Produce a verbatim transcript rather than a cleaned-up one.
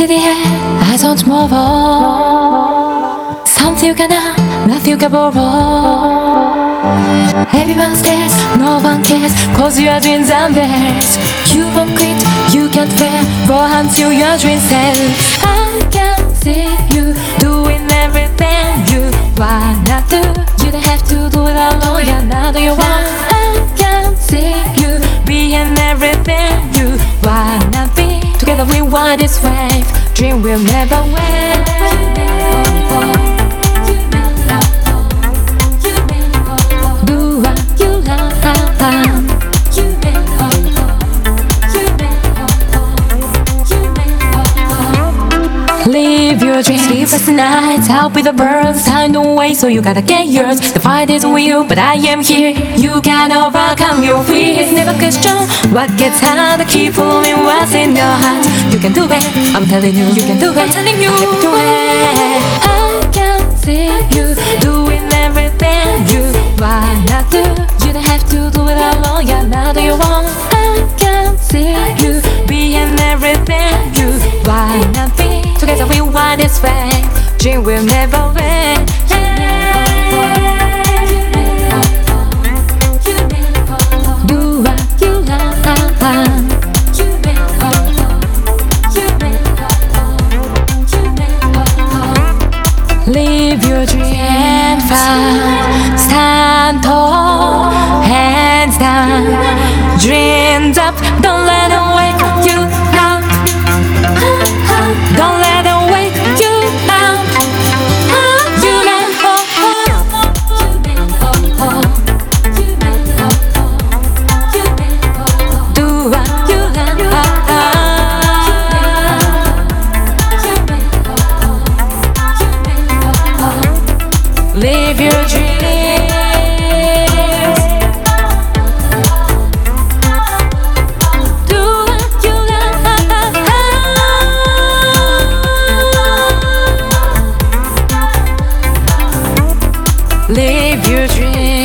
기대해 I don't move on 선택하나 나태우가보러 Everyone stares, no one cares Cause your dreams are theirs You won't quit, you can't fail Go until your dreams fail I can see you doing everything you wanna do You don't have to do it alone, yeah, 나도 you want I can see you being everything you wanna be Together we want this wave Dream will never wait Do what you love Live your dreams, sleepless nights Out with the birds, time don't wait So you gotta get yours The fight is real, but I am here You can overcome your fears Never question what gets harder Keep following what's in your heart You can do it, I'm telling you You can do it, I'm telling you You can do it I can see you doing everything you wanna do You don't have to do it alone Yeah, now do you want I can see you being everything you wanna be Together we want this way Dream will never end Do what you love Live your dream and find Stand tall, hands down Dreams up, don't let them wake you up Don't let them wake you up You may hold Do what you love Live your dreams Do what you love Live your dreams